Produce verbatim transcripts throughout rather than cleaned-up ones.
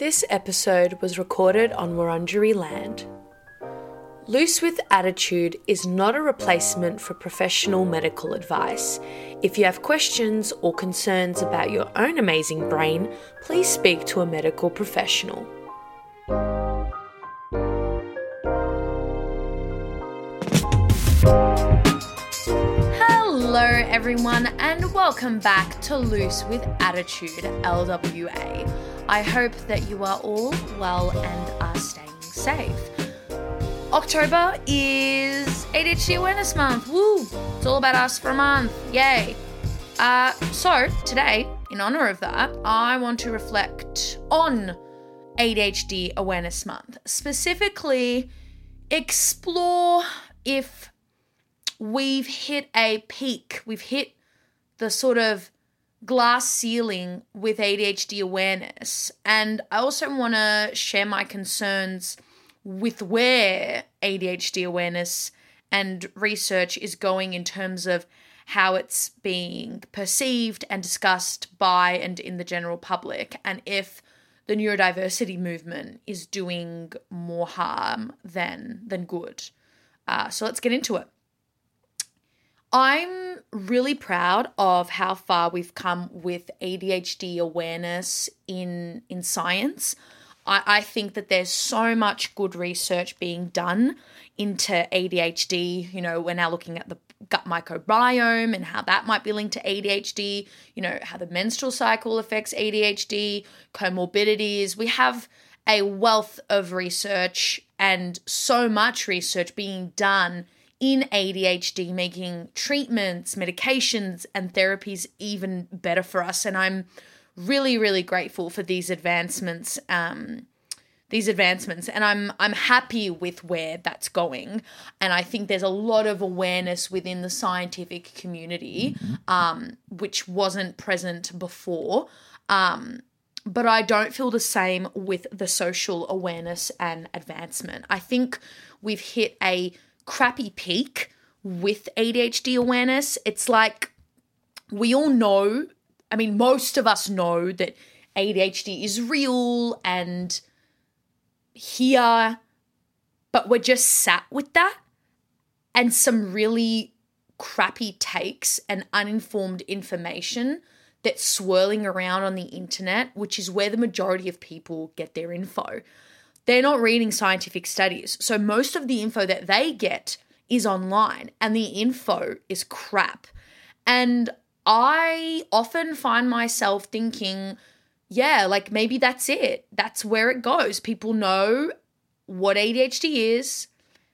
This episode was recorded on Wurundjeri land. Loose with Attitude is not a replacement for professional medical advice. If you have questions or concerns about your own amazing brain, please speak to a medical professional. Hello everyone and welcome back to Loose with Attitude L W A. I hope that you are all well and are staying safe. October is A D H D Awareness Month. Woo! It's all about us for a month. Yay! Uh, so, today, in honour of that, I want to reflect on A D H D Awareness Month. Specifically, explore if we've hit a peak. We've hit the sort of glass ceiling with A D H D awareness. And I also want to share my concerns with where A D H D awareness and research is going in terms of how it's being perceived and discussed by and in the general public, and if the neurodiversity movement is doing more harm than, than good. Uh, so let's get into it. I'm really proud of how far we've come with A D H D awareness in in science. I, I think that there's so much good research being done into A D H D. You know, we're now looking at the gut microbiome and how that might be linked to A D H D, you know, how the menstrual cycle affects A D H D, comorbidities. We have a wealth of research and so much research being done in A D H D, making treatments, medications, and therapies even better for us. And I'm really, really grateful for these advancements. Um, these advancements, and I'm I'm happy with where that's going. And I think there's a lot of awareness within the scientific community, um, which wasn't present before. Um, but I don't feel the same with the social awareness and advancement. I think we've hit a crappy peak with A D H D awareness. It's like we all know, I mean, most of us know that A D H D is real and here, but we're just sat with that and some really crappy takes and uninformed information that's swirling around on the internet, which is where the majority of people get their info. They're not reading scientific studies. So most of the info that they get is online and the info is crap. And I often find myself thinking, yeah, like maybe that's it. That's where it goes. People know what A D H D is,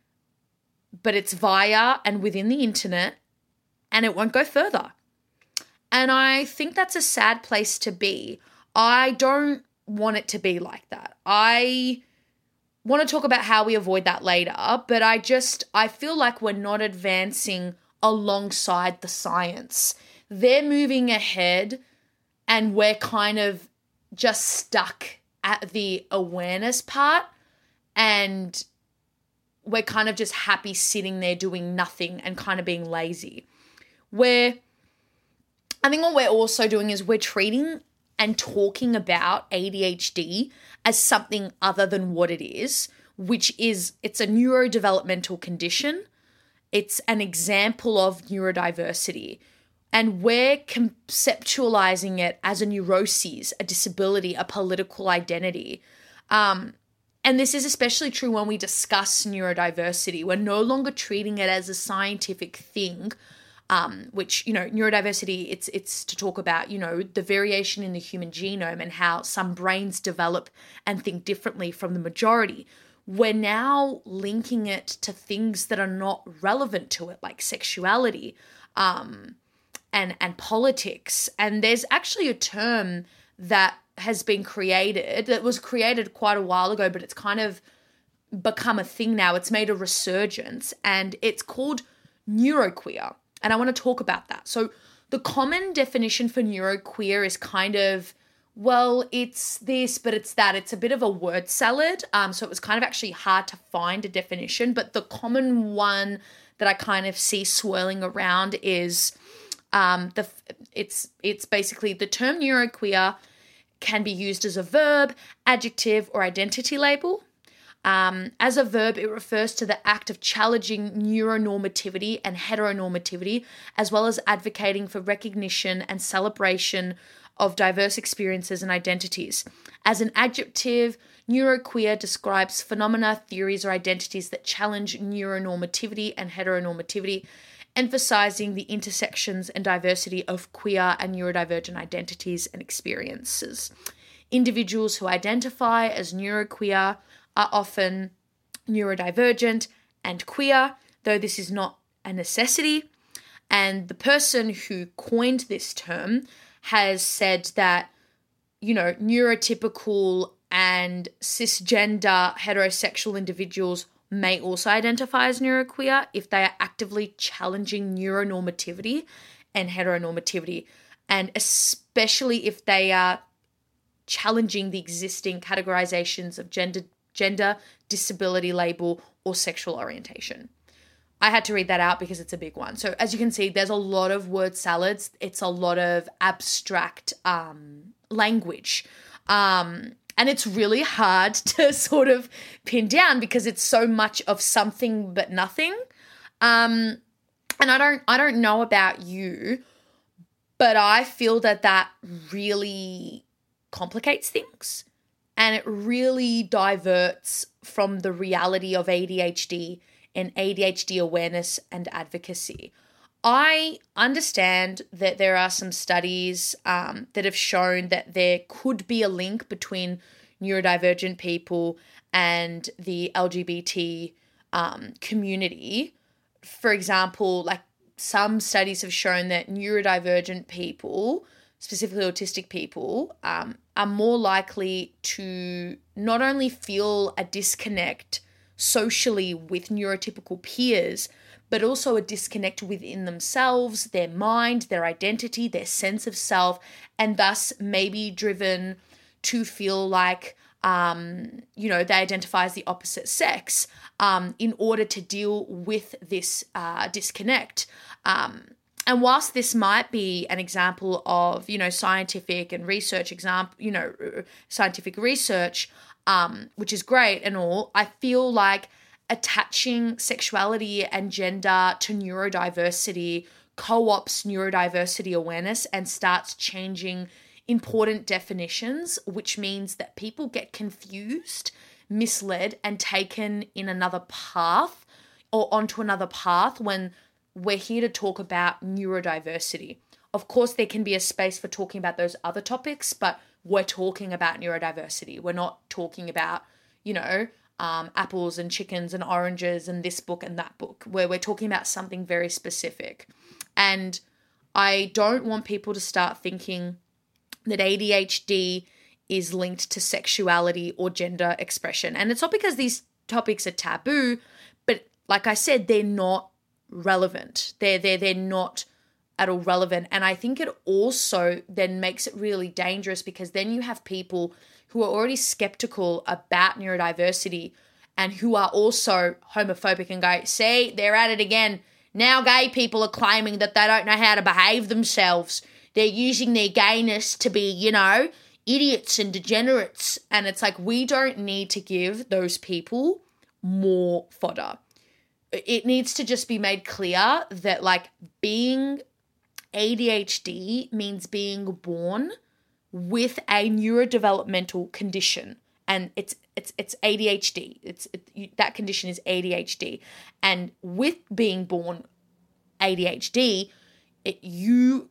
but it's via and within the internet and it won't go further. And I think that's a sad place to be. I don't want it to be like that. I want to talk about how we avoid that later, but I just, I feel like we're not advancing alongside the science. They're moving ahead and we're kind of just stuck at the awareness part and we're kind of just happy sitting there doing nothing and kind of being lazy. Where I think what we're also doing is we're treating and talking about A D H D as something other than what it is, which is, it's a neurodevelopmental condition. It's an example of neurodiversity. And we're conceptualizing it as a neuroses, a disability, a political identity. Um, and this is especially true when we discuss neurodiversity. We're no longer treating it as a scientific thing, Um, which, you know, neurodiversity, it's it's to talk about, you know, the variation in the human genome and how some brains develop and think differently from the majority. We're now linking it to things that are not relevant to it, like sexuality um, and, and politics. And there's actually a term that has been created, that was created quite a while ago, but it's kind of become a thing now. It's made a resurgence and it's called neuroqueer. And I want to talk about that. So the common definition for neuroqueer is kind of, well, it's this, but it's that. It's a bit of a word salad. Um, so it was kind of actually hard to find a definition. But the common one that I kind of see swirling around is um, the it's it's basically the term neuroqueer can be used as a verb, adjective, or identity label. Um, as a verb, it refers to the act of challenging neuronormativity and heteronormativity, as well as advocating for recognition and celebration of diverse experiences and identities. As an adjective, neuroqueer describes phenomena, theories, or identities that challenge neuronormativity and heteronormativity, emphasizing the intersections and diversity of queer and neurodivergent identities and experiences. Individuals who identify as neuroqueer are often neurodivergent and queer, though this is not a necessity. And the person who coined this term has said that, you know, neurotypical and cisgender heterosexual individuals may also identify as neuroqueer if they are actively challenging neuronormativity and heteronormativity, and especially if they are challenging the existing categorizations of gender, gender, disability label, or sexual orientation. I had to read that out because it's a big one. So as you can see, there's a lot of word salads. It's a lot of abstract um, language. Um, and it's really hard to sort of pin down because it's so much of something but nothing. Um, and I don't, I don't know about you, but I feel that that really complicates things and it really diverts from the reality of A D H D and A D H D awareness and advocacy. I understand that there are some studies um, that have shown that there could be a link between neurodivergent people and the L G B T um, community. For example, like some studies have shown that neurodivergent people, specifically autistic people, um, are more likely to not only feel a disconnect socially with neurotypical peers, but also a disconnect within themselves, their mind, their identity, their sense of self, and thus may be driven to feel like, um, you know, they identify as the opposite sex um, in order to deal with this uh, disconnect. Um, and whilst this might be an example of, you know, scientific and research example, you know, scientific research, um, which is great and all, I feel like attaching sexuality and gender to neurodiversity co-ops neurodiversity awareness and starts changing important definitions, which means that people get confused, misled, and taken in another path or onto another path when we're here to talk about neurodiversity. Of course, there can be a space for talking about those other topics, but we're talking about neurodiversity. We're not talking about, you know, Um, apples and chickens and oranges and this book and that book, where we're talking about something very specific. And I don't want people to start thinking that A D H D is linked to sexuality or gender expression. And it's not because these topics are taboo, but like I said, they're not relevant. They're, they're, they're not at all relevant. And I think it also then makes it really dangerous because then you have people who are already skeptical about neurodiversity and who are also homophobic and go, see, they're at it again. Now gay people are claiming that they don't know how to behave themselves. They're using their gayness to be, you know, idiots and degenerates. And it's like, we don't need to give those people more fodder. It needs to just be made clear that, like, being A D H D means being born with a neurodevelopmental condition, and it's it's it's A D H D. It's it, you, that condition is A D H D, and with being born A D H D, it, you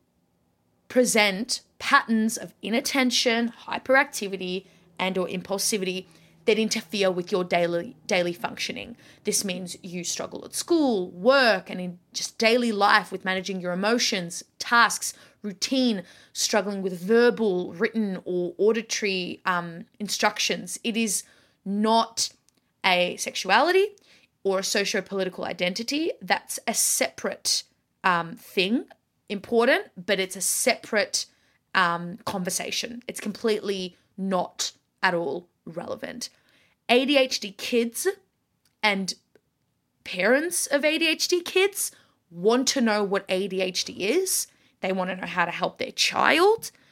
present patterns of inattention, hyperactivity, and or impulsivity that interfere with your daily daily functioning. This means you struggle at school, work, and in just daily life with managing your emotions, tasks, routine, struggling with verbal, written, or auditory um, instructions. It is not a sexuality or a socio-political identity. That's a separate um, thing, important, but it's a separate um, conversation. It's completely not at all relevant. A D H D kids and parents of A D H D kids want to know what A D H D is. They want to know how to help their child.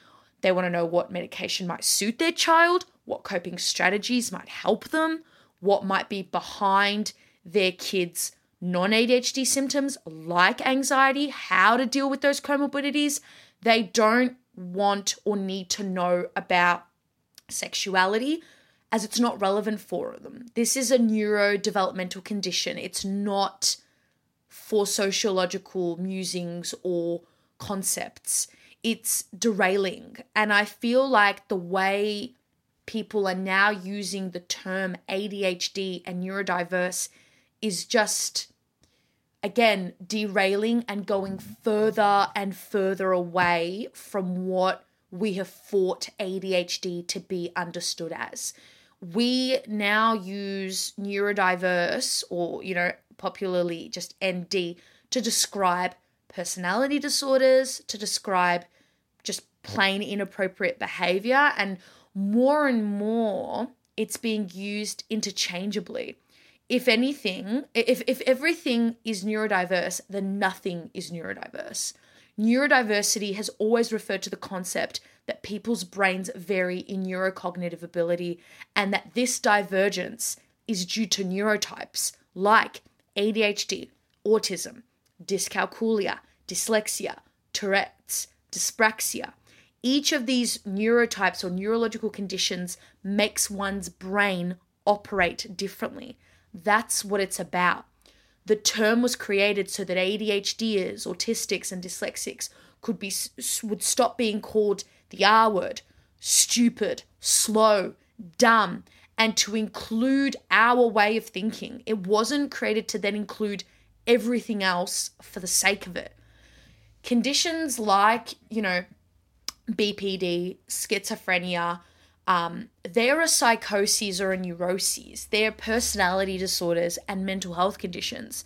They want to know what medication might suit their child, what coping strategies might help them, what might be behind their kids' non-A D H D symptoms like anxiety, how to deal with those comorbidities. They don't want or need to know about sexuality, as it's not relevant for them. This is a neurodevelopmental condition. It's not for sociological musings or concepts. It's derailing. And I feel like the way people are now using the term A D H D and neurodiverse is just, again, derailing and going further and further away from what we have fought A D H D to be understood as. We now use neurodiverse, or, you know, popularly just N D, to describe personality disorders, to describe just plain inappropriate behavior, and more and more it's being used interchangeably. If anything, if, if everything is neurodiverse, then nothing is neurodiverse. Neurodiversity has always referred to the concept that people's brains vary in neurocognitive ability, and that this divergence is due to neurotypes like A D H D, autism, dyscalculia, dyslexia, Tourette's, dyspraxia. Each of these neurotypes or neurological conditions makes one's brain operate differently. That's what it's about. The term was created so that ADHDers, autistics, and dyslexics could be would stop being called the R word, stupid, slow, dumb, and to include our way of thinking. It wasn't created to then include everything else for the sake of it. Conditions like, you know, B P D, schizophrenia, um, there are psychoses or neuroses. They're personality disorders and mental health conditions.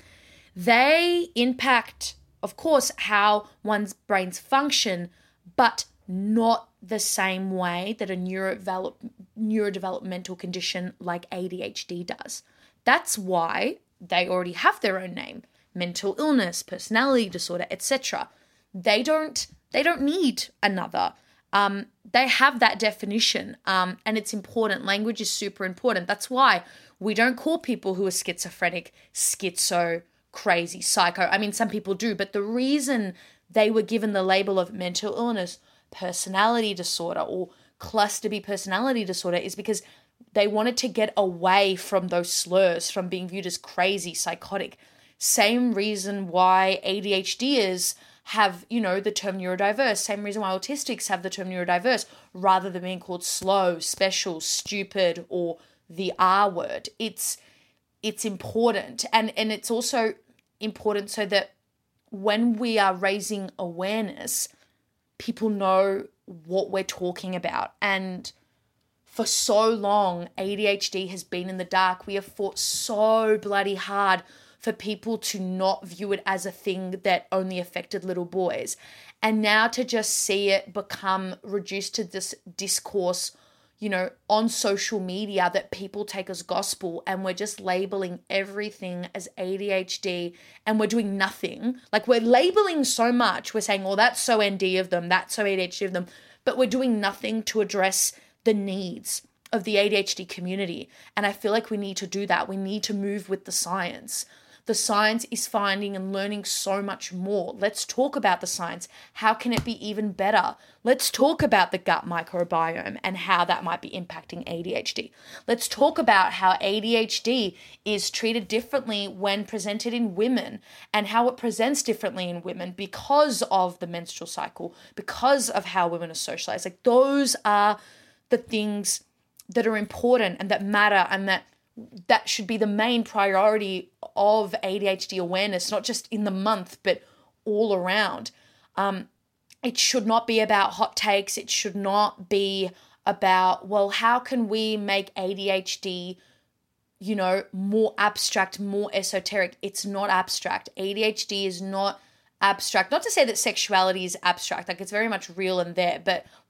They impact, of course, how one's brains function, but not the same way that a neurodevelop, neurodevelopmental condition like A D H D does. That's why they already have their own name: mental illness, personality disorder, et cetera. They don't. They don't need another. Um, they have that definition, um, and it's important. Language is super important. That's why we don't call people who are schizophrenic schizo, crazy, psycho. I mean, some people do, but the reason they were given the label of mental illness, personality disorder, or cluster B personality disorder is because they wanted to get away from those slurs, from being viewed as crazy, psychotic. Same reason why A D H D is have, you know, the term neurodiverse. Same reason why autistics have the term neurodiverse, rather than being called slow, special, stupid, or the R word. It's it's important. And, and it's also important so that when we are raising awareness, people know what we're talking about. And for so long, A D H D has been in the dark. We have fought so bloody hard for people to not view it as a thing that only affected little boys. And now to just see it become reduced to this discourse, you know, on social media that people take as gospel, and we're just labeling everything as A D H D, and we're doing nothing. Like, we're labeling so much. We're saying, oh, that's so N D of them, that's so A D H D of them, but we're doing nothing to address the needs of the A D H D community. And I feel like we need to do that. We need to move with the science. The science is finding and learning so much more. Let's talk about the science. How can it be even better? Let's talk about the gut microbiome and how that might be impacting A D H D. Let's talk about how A D H D is treated differently when presented in women, and how it presents differently in women because of the menstrual cycle, because of how women are socialized. Like, those are the things that are important and that matter, and that that should be the main priority of A D H D awareness, not just in the month, but all around. Um, it should not be about hot takes. It should not be about, well, how can we make A D H D, you know, more abstract, more esoteric? It's not abstract. A D H D is not abstract. Not to say that sexuality is abstract. Like, it's very much real and there, but like,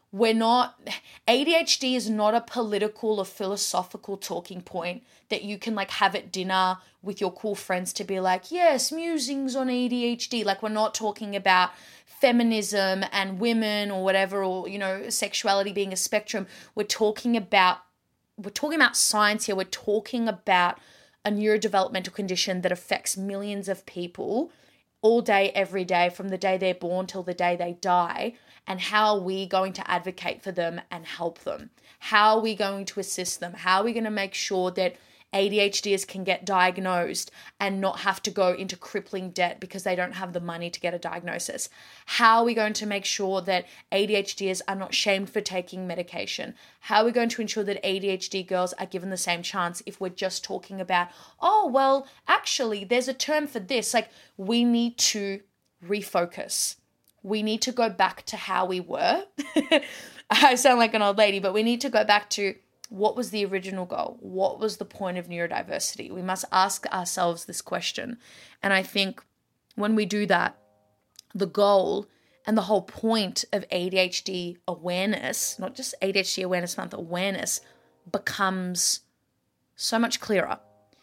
We're not, A D H D is not a political or philosophical talking point that you can like have at dinner with your cool friends to be like, yes, musings on A D H D. Like, we're not talking about feminism and women or whatever, or, you know, sexuality being a spectrum. We're talking about, we're talking about science here. We're talking about a neurodevelopmental condition that affects millions of people all day, every day, from the day they're born till the day they die. And how are we going to advocate for them and help them? How are we going to assist them? How are we going to make sure that A D H Ders can get diagnosed and not have to go into crippling debt because they don't have the money to get a diagnosis? How are we going to make sure that A D H Ders are not shamed for taking medication? How are we going to ensure that A D H D girls are given the same chance if we're just talking about, oh, well, actually, there's a term for this? Like, we need to refocus. We need to go back to how we were. I sound like an old lady, but we need to go back to what was the original goal? What was the point of neurodiversity? We must ask ourselves this question. And I think when we do that, the goal and the whole point of A D H D awareness, not just A D H D Awareness Month, awareness becomes so much clearer.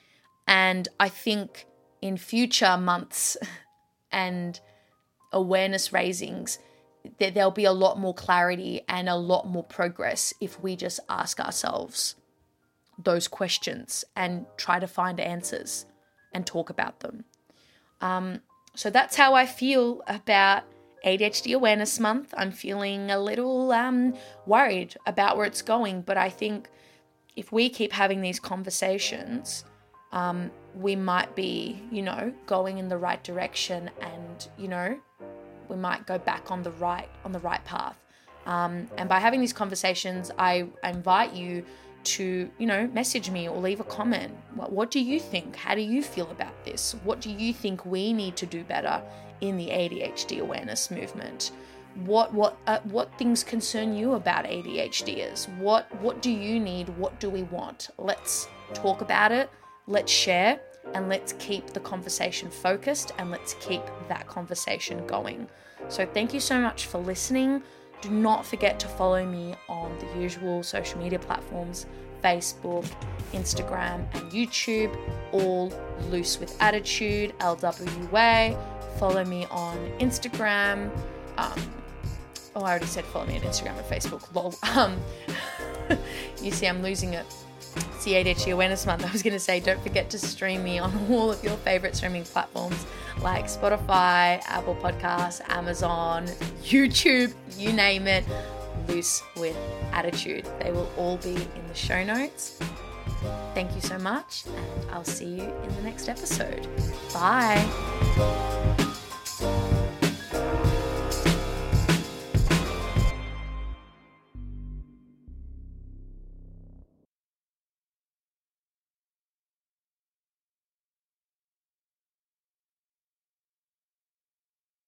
And I think in future months and awareness raisings, that there'll be a lot more clarity and a lot more progress if we just ask ourselves those questions and try to find answers and talk about them. Um, so that's how I feel about A D H D Awareness Month. I'm feeling a little um, worried about where it's going, but I think if we keep having these conversations, um, we might be, you know, going in the right direction, and, you know, we might go back on the right on the right path. Um, and by having these conversations, I, I invite you to, you know, message me or leave a comment. What, what do you think? How do you feel about this? What do you think we need to do better in the A D H D awareness movement? What what uh, what things concern you about A D H Ders? What what do you need? What do we want? Let's talk about it. Let's share. And let's keep the conversation focused, and let's keep that conversation going. So thank you so much for listening. Do not forget to follow me on the usual social media platforms, Facebook, Instagram, and YouTube, all Loose with Attitude, L W A. Follow me on Instagram. Um, oh, I already said follow me on Instagram and Facebook. Lol. Um, you see, I'm losing it. It's the A D H D Awareness Month. I was going to say, don't forget to stream me on all of your favorite streaming platforms like Spotify, Apple Podcasts, Amazon, YouTube, you name it. Loose with Attitude. They will all be in the show notes. Thank you so much, and I'll see you in the next episode. Bye.